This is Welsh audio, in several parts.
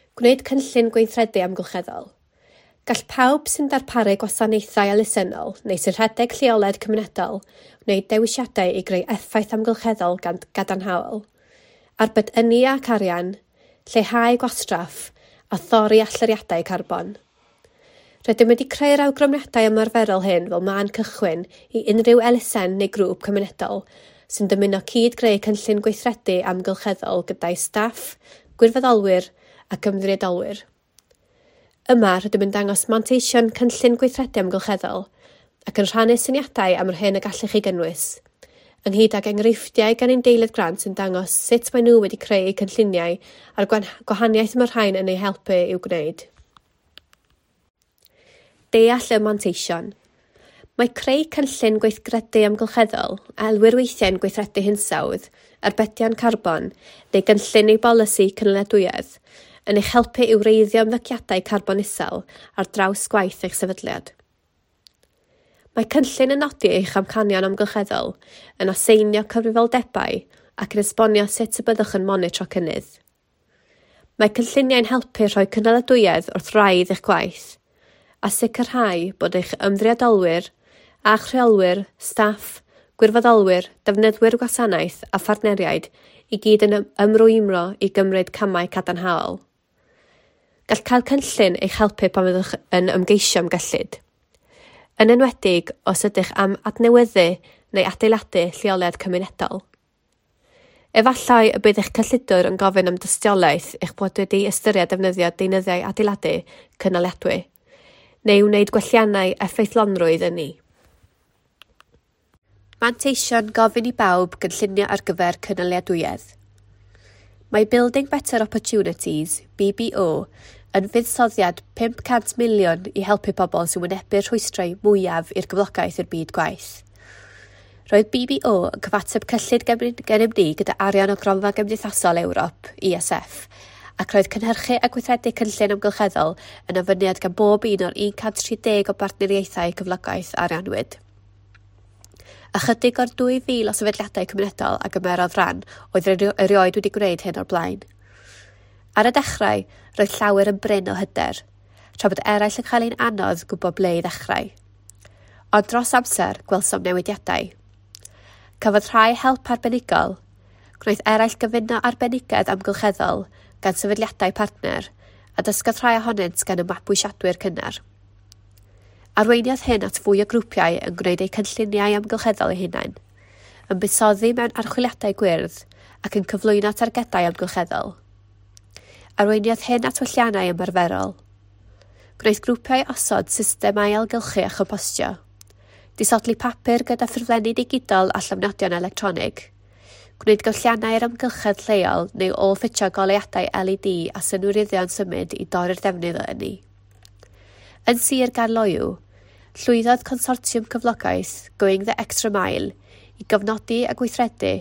Gwneud cynllun gweithredu amgylcheddol. Gall pawb sy'n darparu gwasanaethau elusennol neu sy'n rhedeg lleoliad cymunedol wneud dewisiadau i greu effaith amgylcheddol gadarnhaol, arbed ynni ac arian, lleihau gwastraff a thorri allyriadau carbon. Rydym wedi creu'r awgrymiadau ymarferol hyn fel man cychwyn i unrhyw elusen neu grŵp cymunedol sy'n dymuno cyd greu cynllun gweithredu amgylcheddol gyda'i staff, gwirfoddolwyr ac ymddiriedolwyr. Yma rydym yn dangos manteision cynllun gweithredu amgylcheddol ac yn rhannu syniadau am yr hyn y gallech chi gynnwys, ynghyd ag enghreifftiau gan ein deilydd grant yn dangos sut maen nhw wedi creu cynlluniau a'r gwahaniaeth mae'r rhain yn ei helpu i'w gwneud. Deall y manteision. Mae creu cynllun gweithredu amgylcheddol a elwir weithiau'n gweithredu hinsawdd, arbedion carbon neu gynllun ei bolisi cynledwyedd yn eich helpu i'w wreiddio ymddygiadau carbon isel ar draws gwaith eich sefydliad. Mae cynllun yn nodi eich amcanion amgylcheddol yn aseinio cyfrifoldebau ac yn esbonio sut y byddwch yn monitro cynnydd. Mae cynlluniau'n helpu rhoi cynledwyedd wrth raidd eich gwaith a sicrhau bod eich ymddiriedolwyr a chreolwyr, staff, gwirfoddolwyr, defnyddwyr gwasanaeth a phartneriaid i gyd yn ymrwymro i gymryd camau cadarnhaol. Gall cael cynllun eich helpu pan fyddwch yn ymgeisio am gyllid. Yn enwedig os ydych am adnewyddu neu adeiladu lleoliad cymunedol. Efallai y bydd eich cyllidwr yn gofyn am dystiolaeth eich bod wedi ystyried defnyddio deunyddiau adeiladu cynaliadwy, neu wneud gwelliannau effeithlonrwydd yn ni. Manteision gofyn i bawb gynllunio ar gyfer cynaliadwyedd. Mae Building Better Opportunities, BBO, yn fuddsoddiad £500 miliwn i helpu pobl sy'n wynebu'r rhwystrau mwyaf i'r gyflogaeth i'r byd gwaith. Roedd BBO yn cyfateb cyllid gennym ni gyda arian o Gronfa Gymdeithasol Ewrop, ESF, ac roedd cynhyrchu a gweithredu cynllun amgylcheddol yn ofyniad gan bob un o'r 130 o bartneriaethau cyflogaeth arianwyd. Ychydig o'r 2,000 o sefydliadau cymunedol a gymerodd ran oedd erioed wedi gwneud hyn o'r blaen. Ar y dechrau, roedd llawer yn bryn o hyder, tra bod eraill yn cael ein anodd gwybod ble i ddechrau. Ond dros amser, gwelsom newidiadau. Cafodd rhai help arbenigol, gwnaeth eraill gyfuno arbenigedd amgylcheddol gan sefydliadau partner a dysgodd rhai ohonynt gan y mabwysiadwyr cynnar. Arweiniodd hyn at fwy o grwpiau yn gwneud eu cynlluniau amgylcheddol eu hunain, yn buddsoddi mewn archwiliadau gwyrdd ac yn cyflwyno targedau amgylcheddol. Arweiniodd hyn at welliannau ymarferol. Gwneud grwpiau osod systemau ailgylchu a chopostio. Disodli papur gyda ffurflenni digidol a llofnodion electronig. Gwneud gwelliannau'r amgylchedd lleol neu o ffitio goleuadau LED a synwyryddion symud i dorri'r defnydd o ynni. Yn Sir Garloiw, llwyddodd consortiwm cyflogaeth Going the Extra Mile i gofnodi a gweithredu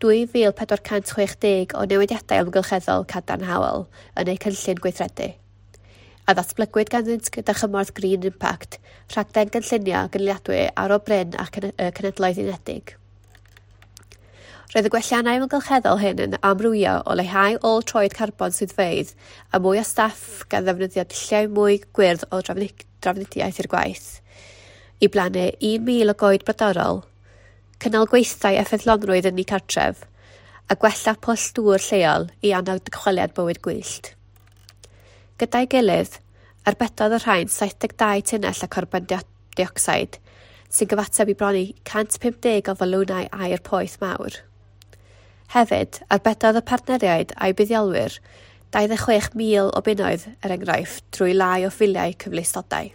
2,460 o newidiadau amgylcheddol cadarnhaol yn eu cynllun gweithredu. A ddatblygwyd ganddynt gyda chymorth Green Impact, rhaglen gynllunio gynliadwy ar o bryn ac Cenhedloedd Unedig. Roedd y gwelliannau amgylcheddol hyn yn amrwyo o leihau ôl troed carbon swyddfeydd a mwy o staff gan ddefnyddio dulliau mwy gwyrdd o drafnidiaeth i'r gwaith, i blannu 1,000 o goed brodorol, cynnal gweithdai effeithlonrwydd yn eu cartref, a gwella pwll dŵr lleol i annog dychweliad bywyd gwyllt. Gyda'i gilydd, arbedodd y rhain 72 tunnell o carbon dioxide, sy'n gyfateb i bron i 150 o falwnau aer poeth mawr. Hefyd, arbedodd y partneriaid a'i buddiolwyr 26,000 o bunnoedd enghraifft drwy lai o ffiliau cyfleustodau.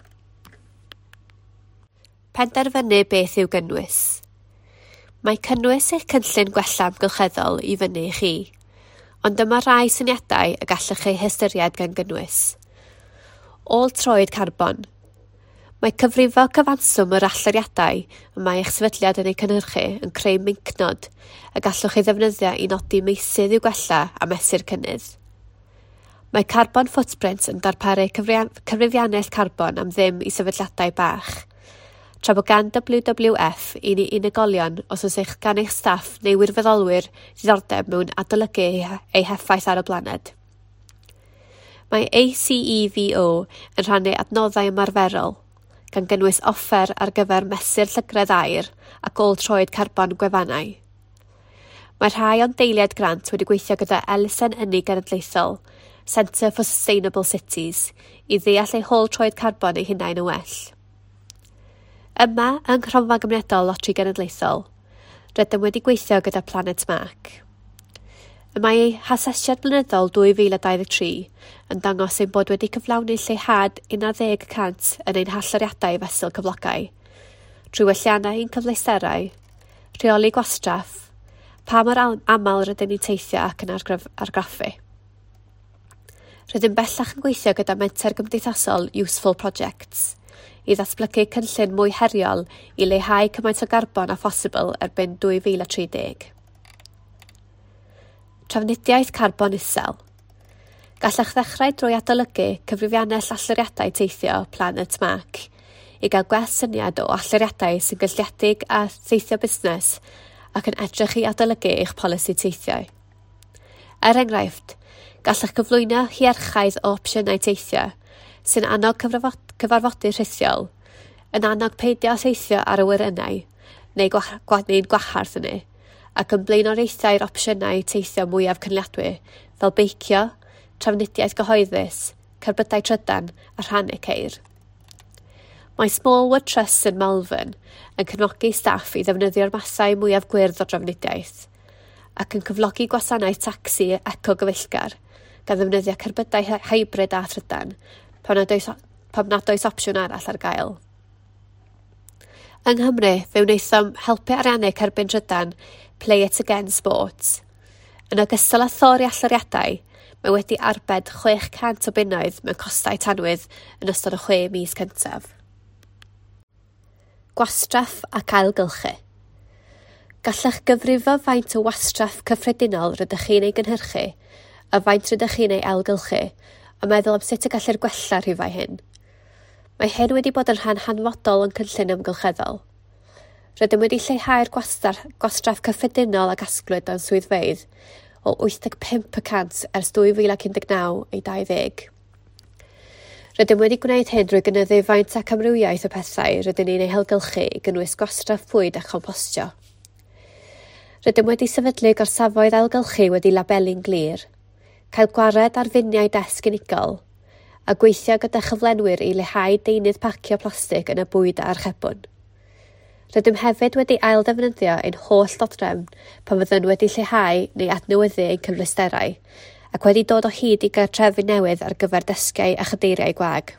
Penderfynu beth yw gynnwys. Mae cynnwys eich cynllun gwella amgylcheddol i fyny i chi, ond dyma rai syniadau y gallech chi hystyried gan gynnwys. Ôl troed carbon. Mae cyfrifo cyfanswm yr allyriadau y mae eich sefydliad yn ei cynhyrchu yn creu mincnod a gallwch chi ddefnyddio i nodi meysydd i'w gwella a mesur cynnydd. Mae carbon footprint yn darparu cyfrifiannell carbon am ddim i sefydliadau bach, tra bod gan WWF unigolion os oes eich gan eich staff neu wirfoddolwyr diddordeb mewn adolygu ei heffaith ar y blaned. Mae ACEVO yn rhannu adnoddau ymarferol, gan gynnwys offer ar gyfer mesur llygredd aer ac ôl-troed carbon gwefannau. Mae rhai o'n deiliad grant wedi gweithio gyda Elusen Ynni Genedlaethol, Centre for Sustainable Cities, i ddeall eu hôl-troed carbon eu hunain yn well. Yma, yng Nghronfa Gymunedol Loteri Genedlaethol, rydym wedi gweithio gyda Planet Mark. Mae ei hasesiad blynyddol 2023 yn dangos ein bod wedi cyflawni lleihad 11% yn ein hallariadau fesul cyflogau, trwy welliannau ein cyfleusterau, rheoli gwastraff, pa mor aml rydym ni'n teithio ac yn argraffu. Rydym bellach yn gweithio gyda menter gymdeithasol Useful Projects i ddatblygu cynllun mwy heriol i leihau cymaint o garbon a phosibl erbyn 2030. Trafnidiaeth carbon isel. Gallech ddechrau drwy adolygu cyfrifiannau alluriadau teithio Planet Mark i gael gwell syniad o alluriadau sy'n gysylltiedig â teithio busnes ac yn edrych i adolygu eich polisi teithiau. Enghraifft, gallech gyflwyno hierchaidd o opsiynau teithio sy'n annog cyfarfodydd rhithiol, yn annog peidio teithio ar awyrennau neu gwahardd yna, ac yn blaenoriaethau'r opsiynau teithio mwyaf cynliadwy fel beicio, trafnidiaeth gyhoeddus, cerbydau trydan a rhannu ceir. Mae Smallwood Trust yn Malvern yn cefnogi staff i ddefnyddio'r masau mwyaf gwyrdd o drafnidiaeth ac yn cyflogi gwasanaeth tacsi eco-gyfeillgar gan ddefnyddio cerbydau hybrid a trydan pan nad oes opsiwn arall ar gael. Yng Nghymru, fe wnaethom helpu ariannu cerbyn trydan Play It Again Sports. Yn ogystal â thori alluriadau, mae wedi arbed 600 o bunnoedd mewn costau tanwydd yn ystod y 6 mis cyntaf. Gwastraff ac ailgylchu. Gallech gyfrifo faint o wastraff cyffredinol rydych chi'n ei gynhyrchu a faint rydych chi'n ei ailgylchu a meddwl am sut y gallir gwella rhifau hyn. Mae hyn wedi bod yn rhan hanfodol yn cynllun ymgylcheddol. Rydym wedi lleihau'r gwastraff cyffredinol a gasglwyd o'n swyddfeydd o 85% ers 2019-20. Rydym wedi gwneud hyn drwy gynyddu faint ac amrywiaeth o pethau rydym ni'n ei helgylchu i gynnwys gwastraff bwyd a chompostio. Rydym wedi sefydlu gorsafoedd ailgylchu wedi labelu'n glir, cael gwared ar finiau desg unigol, a gweithio gyda chyflenwyr i leihau deunydd pacio plastig yn y bwyd a'r chebwn. Rydym hefyd wedi aildefnyddio ein holl dodrefn pan fyddwn wedi lleihau neu adnewyddu ein cyfleusterau ac wedi dod o hyd i gartrefi newydd ar gyfer desgau a chadeiriau gwag.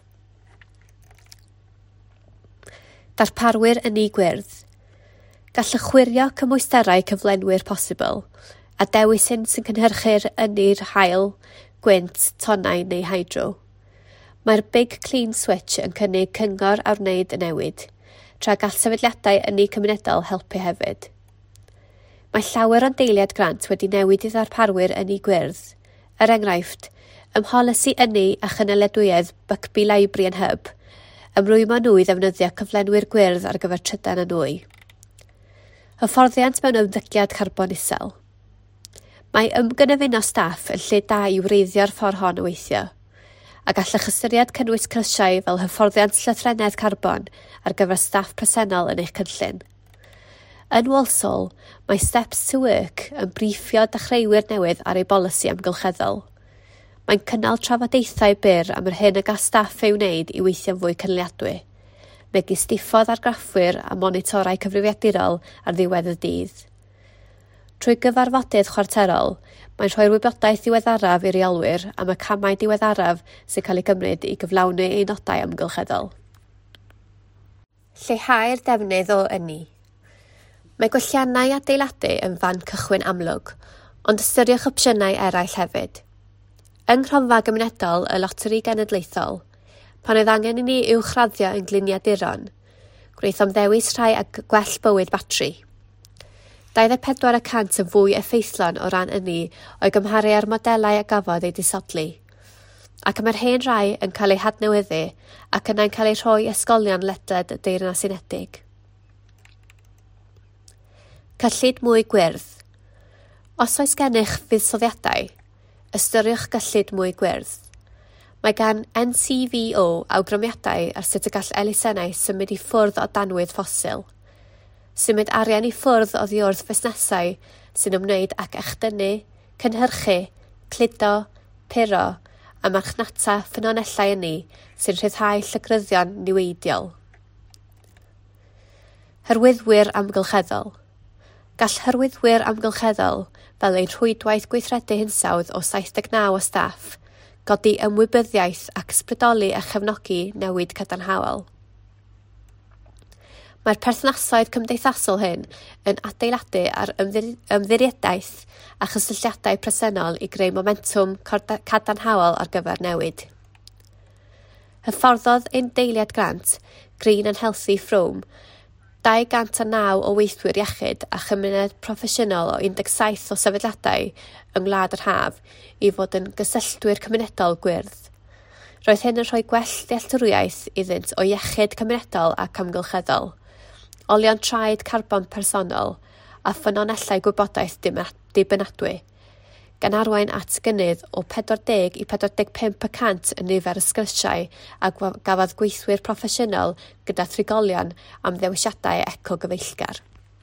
Darparwyr ynni gwyrdd. Gallech chwirio cymwysterau cyflenwyr posibl a dewisyn sy'n cynhyrchu'r ynni'r haul, gwynt, tonau neu hydro. Mae'r Big Clean Switch yn cynnig cyngor ar wneud y newid, tra gall sefydliadau ynni cymunedol helpu hefyd. Mae llawer o'n deiliad grant wedi newid i ddarparwyr ynni gwyrdd. Enghraifft, ymholisi ynni a chynaledwyedd Buckby Library and Hub, ymrwymo nhw i ddefnyddio cyflenwyr gwyrdd ar gyfer trydan a nwy. Hyfforddiant mewn ymddygiad carbon isel. Mae ymgynefin o staff yn lle da i wreiddio'r ffordd hon o weithio, a gallech ystyried cynnwys crysiau fel hyfforddiant llythrennedd carbon ar gyfer staff presennol yn eich cynllun. Yn Walsall, mae Steps to Work yn briffio dechreuwyr newydd ar ei bolisi amgylcheddol. Mae'n cynnal trafodaethau byr am yr hyn y gall staff ei wneud i weithio'n fwy cynliadwy, megis diffodd argraffwyr a monitorau cyfrifiadurol ar ddiwedd y dydd. Trwy gyfarfodydd chwarterol, mae'n rhoi'r wybodaeth diweddaraf i reolwyr am y camau diweddaraf sy'n cael ei gymryd i gyflawni ei nodau amgylcheddol. Lleihau'r defnydd o ynni. Mae gwelliannau adeiladu yn fan cychwyn amlwg, ond ystyriwch opsiynau eraill hefyd. Yng Nghronfa Gymunedol y Loteri Genedlaethol, pan oedd angen i ni uwchraddio yn gliniaduron, gwnaethom ddewis rhai ag gwell bywyd batri. 24% yn fwy effeithlon o ran ynni o'i gymharu â'r modelau a gafodd ei disodli. Ac mae'r hen rai yn cael ei hadnewyddu ac yna'n cael ei rhoi ysgolion ledled y Deyrnas Unedig. Cyllid mwy gwyrdd. Os oes gennych fuddsoddiadau, ystyriwch gyllid mwy gwyrdd. Mae gan NCVO awgrymiadau ar sut y gall elusennau symud i ffwrdd o danwydd ffosil. Symud arian i ffwrdd oddi wrth fusnesau sy'n ymwneud ac echdynnu, cynhyrchu, cludo, puro a marchnata ffynonellau yni sy'n rhyddhau llygrddion niweidiol. Hyrwyddwyr amgylcheddol. Gall hyrwyddwyr amgylcheddol, fel ein rhwydwaith gweithredu hinsawdd o 79 o staff, godi ymwybyddiaeth ac ysbrydoli a chefnogi newid cadarnhaol. Mae'r perthnasoedd cymdeithasol hyn yn adeiladu ar ymddiriadaeth a chysylltiadau presennol i greu momentum cadarnhaol ar gyfer newid. Hyfforddodd ein deiliad grant, Green and Healthy Frome, 209 o weithwyr iechyd a chymuned proffesiynol o 17 o sefydliadau yng Ngwlad yr Haf i fod yn gysylltwyr cymunedol gwyrdd. Roedd hyn yn rhoi gwell dealltwriaeth iddynt o iechyd cymunedol ac amgylcheddol, olion traed carbon personol a ffynonellau gwybodaeth dibynadwy, gan arwain at gynnydd o 40 i 45% yn nifer y sgyrsiau a gafodd gweithwyr proffesiynol gyda thrigolion am ddewisiadau eco-gyfeillgar.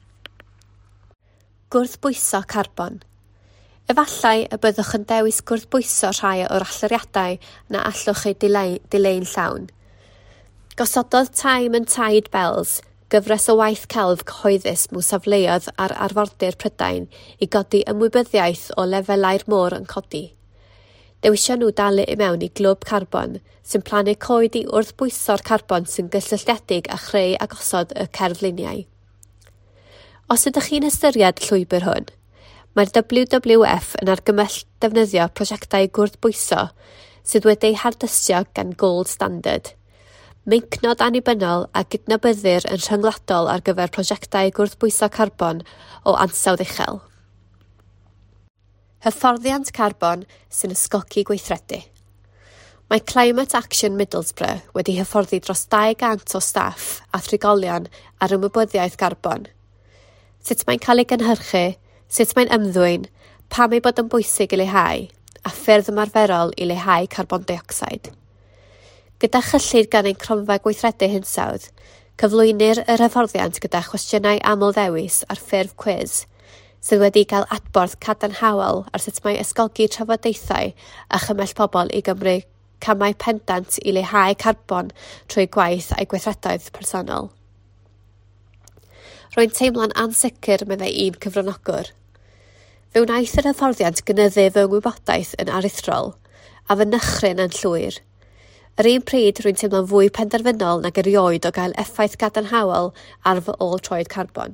Gwrthbwyso carbon. Efallai y byddwch yn dewis gwrthbwyso rhai o'r allyriadau na allwch ei dileu'n llawn. Gosododd Time and Tide Bells, gyfres o waith celf cyhoeddus mewn safleoedd ar arfordir Prydain i godi ymwybyddiaeth o lefelau'r môr yn codi. Dewisio nhw dalu i mewn i glwb carbon sy'n plannu coed i wrthbwyso'r carbon sy'n gysylltiedig a chreu a gosod y cerfluniau. Os ydych chi'n ystyried llwybr hwn, mae'r WWF yn argymell defnyddio prosiectau gwrthbwyso sydd wedi'u hardystio gan Gold Standard, meincnod annibynnol a gydnabyddir yn rhyngwladol ar gyfer prosiectau gwrthbwyso carbon o ansawdd uchel. Hyfforddiant carbon sy'n ysgogi gweithredu. Mae Climate Action Middlesbrough wedi hyfforddi dros 200 o staff a thrigolion ar ymwybyddiaeth carbon. Sut mae'n cael ei gynhyrchu, sut mae'n ymddwyn, pam ei bod yn bwysig i leihau, a ffyrdd ymarferol i leihau carbon dioxide. Gyda chyllid gan ein cronfa gweithredu hinsawdd, cyflwynir yr hyfforddiant gyda chwestiynau aml ddewis ar ffurf cwiz, sydd wedi cael adborth cadarnhaol ar sut mae ysgogi trafodaethau a chymell pobl i Gymru camau pendant i leihau carbon trwy gwaith a'i gweithredoedd personol. Rwy'n teimlo'n ansicr meddai un cyfranogwr. Fe wnaeth yr hyfforddiant gynyddu fy ngwybodaeth yn aruthrol, a fy nychryn yn llwyr. Yr un pryd rwy'n teimlo'n fwy penderfynol nag erioed o gael effaith gadarnhaol ar fy ôl troed carbon.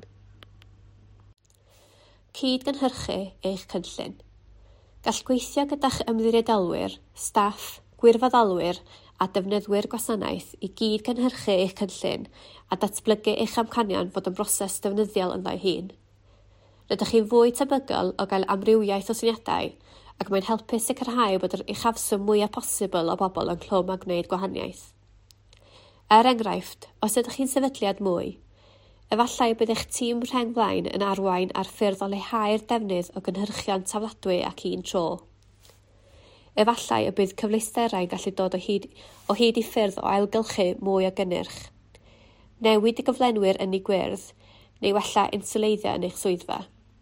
Cyd-gynhyrchu eich cynllun. Gall gweithio gyda'ch ymddiriedolwyr, staff, gwirfoddolwyr a defnyddwyr gwasanaeth i gyd-gynhyrchu eich cynllun a datblygu eich amcanion fod yn broses defnyddiol ynddo'i hun. Rydych chi'n fwy tebygol o gael amrywiaeth o syniadau ac mae'n helpu sicrhau bod yr uchafswm mwyaf posibl o bobl yn clwm a gwneud gwahaniaeth. Enghraifft, os ydych chi'n sefydliad mwy, efallai bydd eich tîm rhengflaen yn arwain ar ffyrdd o leihau'r defnydd o gynhyrchion tafladwy ac un tro. Efallai y bydd cyfleusterau'n gallu dod o hyd i ffyrdd o ailgylchu mwy o gynnyrch. Newid y gyflenwyr yn ei gwyrdd, neu wella insuleiddio yn eich swyddfa.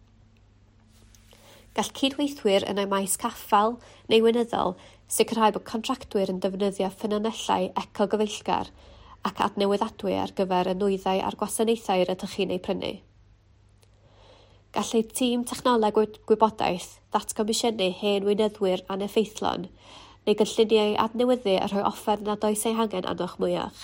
Gall cydweithwyr yn ei maes caffal neu weinyddol sicrhau bod contractwyr yn defnyddio ffynonellau eco-gyfeillgar ac adnewyddadwy ar gyfer y nwyddau a'r gwasanaethau rydych chi'n ei prynu. Gall ei tîm technoleg gwybodaeth ddatgomisiynu hen weinyddwyr aneffeithlon neu gynlluniau adnewyddu a rhoi offer nad oes ei hangen arnoch mwyach.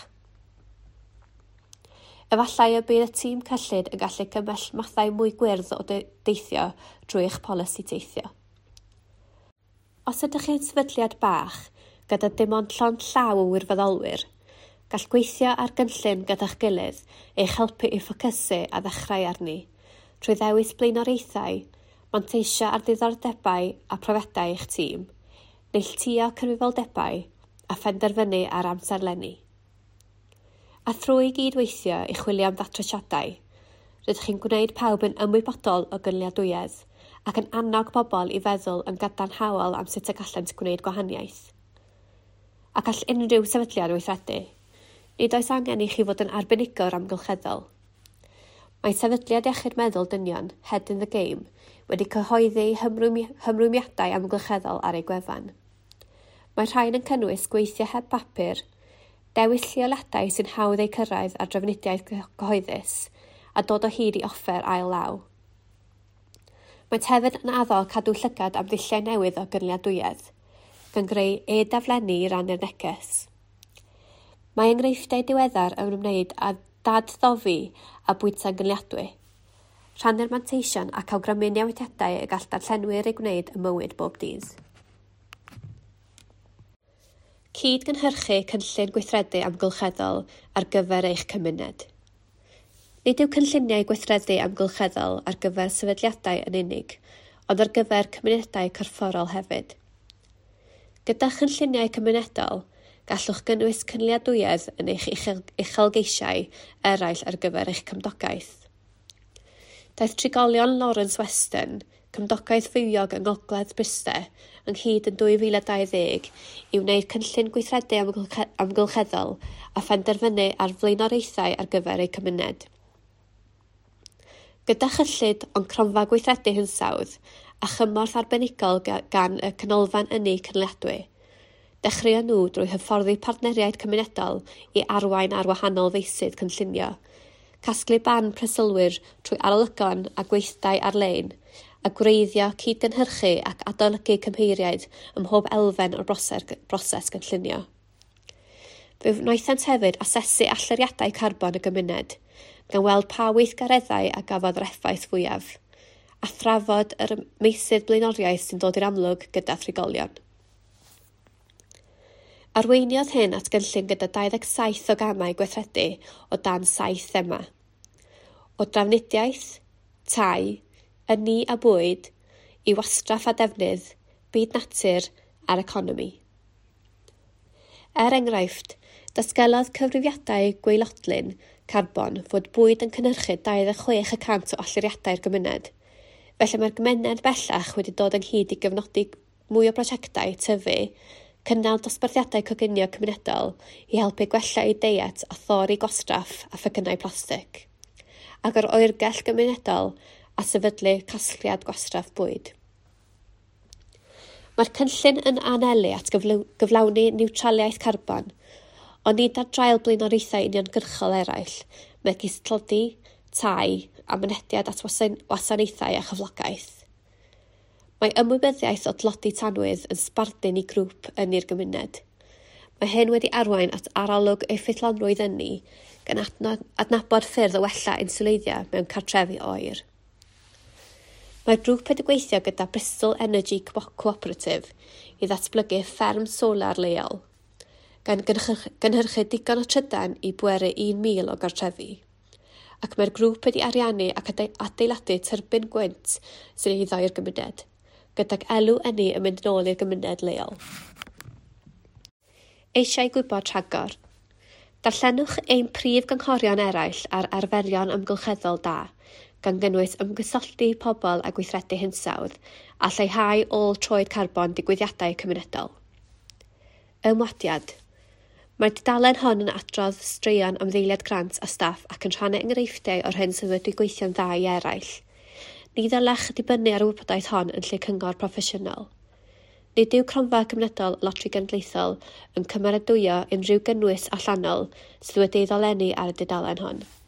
Efallai y bydd y tîm cyllid yn gallu cymell mathau mwy gwyrdd o deithio drwy eich polisi teithio. Os ydych chi'n sefydliad bach, gyda dim ond llond llaw o wirfoddolwyr, gall gweithio ar gynllun gyda'ch gilydd eich helpu i ffocysu a ddechrau arni, trwy ddewis blaenoriaethau, manteisio ar ddiddordebau a profiadau eich tîm, neilltuo cyfrifoldebau a phenderfynu ar amserlenni. A thrwy gydweithio i chwilio am ddatrysiadau, rydych chi'n gwneud pawb yn ymwybodol o gynliadwyedd ac yn annog bobl i feddwl yn gadarnhaol am sut y gallent gwneud gwahaniaeth. ac all unrhyw sefydliad weithredu. Nid oes angen i chi fod yn arbenigwr amgylcheddol. Mae sefydliad iechyd meddwl dynion, Head in the Game, wedi cyhoeddi hymrwymiadau amgylcheddol ar ei gwefan. Mae rhain yn cynnwys gweithio heb bapur, dewis lleoliadau sy'n hawdd eu cyrraedd ar drafnidiaeth cyhoeddus, a dod o hyd i offer ail law. Mae hefyd yn addo cadw llygad am ddulliau newydd o gynliadwyedd, gan greu e-daflenni i rannu'r neges. Mae enghreifftiau diweddar yn ymwneud â daddoddi a bwyta gynliadwy, rhannu'r manteision ac awgrymu newidiadau y gall darllenwyr eu gwneud y mywyd bob dydd. Cyd-gynhyrchu cynllun gweithredu amgylcheddol ar gyfer eich cymuned. Nid yw cynlluniau gweithredu amgylcheddol ar gyfer sefydliadau yn unig, ond ar gyfer cymunedau corfforol hefyd. Gyda chynlluniau cymunedol, gallwch gynnwys cynliadwyedd yn eich uchelgeisiau eraill ar gyfer eich cymdogaeth. Daeth trigolion Lawrence Weston, cymdogaeth fywiog yng Ngogledd Bryste, ynghyd yn 2020 i wneud cynllun gweithredu amgylcheddol a phenderfynu ar flaenoraethau ar gyfer eu cymuned. Gyda chyllid ond cronfa gweithredu hinsawdd a chymorth arbenigol gan y canolfan ynni cynliadwy, dechreuon nhw drwy hyfforddi partneriaid cymunedol i arwain ar wahanol feysydd cynllunio, casglu barn presylwyr trwy arolygon a gweithdai ar-lein, a gwreiddio cyd-gynhyrchu ac adolygu cymheiriaid ym mhob elfen o'r broses gynllunio. Fe wnaethant hefyd asesu allyriadau carbon y gymuned, gan weld pa weithgareddau a gafodd yr effaith fwyaf, a thrafod yr meysydd blaenoriaeth sy'n dod i'r amlwg gyda thrigolion. Arweiniodd hyn at gynllun gyda 27 o gamau gweithredu o dan 7 thema. O drafnidiaeth, tai, ynni a bwyd, i wastraff a defnydd, byd natur a'r economi. Enghraifft, datgelodd cyfrifiadau gwaelodlin carbon fod bwyd yn cynhyrchu 26% o allyriadau'r gymuned. Felly mae'r gymuned bellach wedi dod ynghyd i gyfnodi mwy o brosiectau tyfu, cynnal dosbarthiadau coginio cymunedol i helpu gwella eu deiet a thorri gwastraff a phecynnau plastig, ac yr oergell gymunedol a sefydlu casgliad gwastraff bwyd. Mae'r cynllun yn anelu at gyflawni niwtraliaeth carbon, ond nid ar drail blaenoriaethau uniongyrchol eraill, megis tlodi, tai a mynediad at wasanaethau a chyflogaeth. Mae ymwybyddiaeth o tlodi tanwydd yn sbardun i grŵp yn i'r gymuned. Mae hyn wedi arwain at arolwg effeithlonrwydd ynni gan adnabod ffyrdd o wella insuleiddio mewn cartrefi oer. Mae'r grŵp wedi gweithio gyda Bristol Energy Cooperative i ddatblygu fferm solar leol, gan gynhyrchu digon o trydan i bweru 1,000 o gartrefi, ac mae'r grŵp wedi ariannu ac adeiladu turbin gwynt sy'n eiddo i'r gymuned, gydag elw ynni yn mynd nôl i'r gymuned leol. Eisiau gwybod rhagor. Darllenwch ein prif gynghorion eraill ar arferion amgylcheddol da, gan gynnwys ymgysylltu pobl a gweithredu hinsawdd a lleihau ôl troed carbon digwyddiadau cymunedol. Ymwadiad. Mae'r dudalen hon yn adrodd straeon ymddeiliad grant a staff ac yn rhannu enghreifftiau o'r hyn sydd wedi gweithio'n dda i eraill. Ni ddylech dibynnu ar y wybodaeth hon yn lle cyngor proffesiynol. Nid yw cronfa cymunedol Loteri Genedlaethol yn cymeradwyo unrhyw gynnwys allanol sydd wedi ei ddolenni ar y dudalen hon.